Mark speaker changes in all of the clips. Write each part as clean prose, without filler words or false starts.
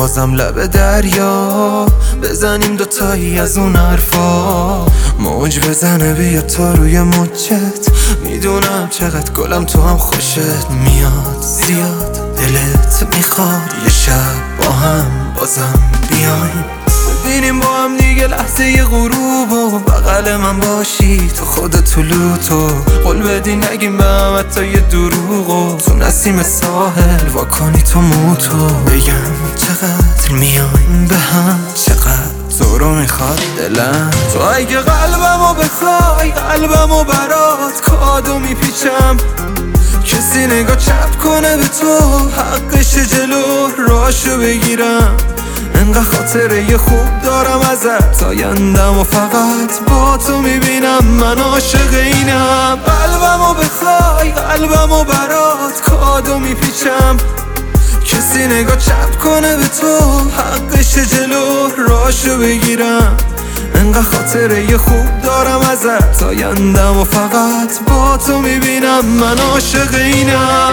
Speaker 1: بازم لب دریا بزنیم دوتایی از اون حرفا، موج بزنه بیا تا روی موجت. میدونم چقدر گلم تو هم خوشت میاد، زیاد دلت میخواد یه شب با هم بازم بیایم، ببینیم با هم دیگه لحظه غروب و بغل من باشی تو خود طلوتو قول بدی نگیم به هم حتی یه دروغو، تو نسیم ساحل واکنی تو موتو بگم چقدر میایم به هم، چقدر تو رو میخواد دلم. تو اگه قلبمو بخوای قلبمو برات کادو میپیچم، کسی نگاه چپ کنه به تو حقش جلو راشو بگیرم. انقدر خاطره خوب دارم ازت آیندم و فقط با تو میبینم، من عاشق اینم. قلبمو بخوای قلبمو برات کادو میپیچم، کسی نگاه چپ کنه به تو حقش جلو راشو بگیرم. انقدر خاطره خوب دارم ازت آیندم و فقط با تو میبینم، من عاشق اینم.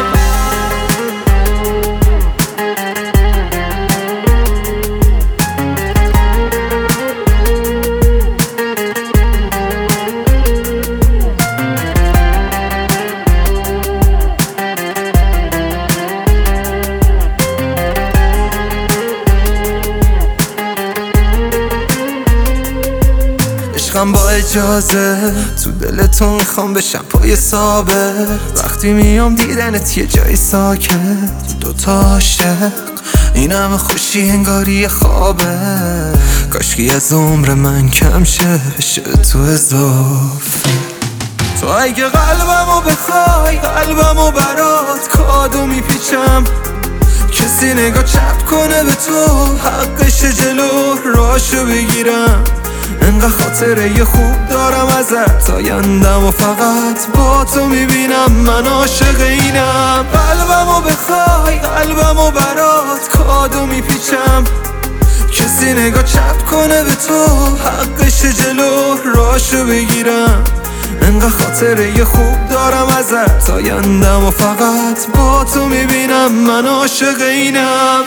Speaker 1: عشقم با اجازه تو دل تو میخوام بشم پای ثابت، وقتی میام دیدنت یه جای ساکت، دوتا عاشق این همه خوشی انگاری خوابه، کاشکی از عمر من کم شه بشه تو اضافه. تو اگه قلبمو بخوای قلبمو برات کادو میپیچم، کسی نگاه چپ کنه به تو حقش جلو راشو بگیرم. انقدر خاطره خوب دارم ازت آیندم و فقط با تو میبینم، من عاشق اینم. قلبمو بخوای قلبمو برات کادو میپیچم، کسی نگاه چپ کنه به تو حقش جلو راشو بگیرم. انقدر خاطره خوب دارم ازت آیندم و فقط با تو میبینم، من عاشق اینم.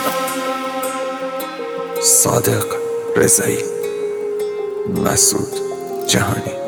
Speaker 1: صادق رضایی، مسعود جهانی.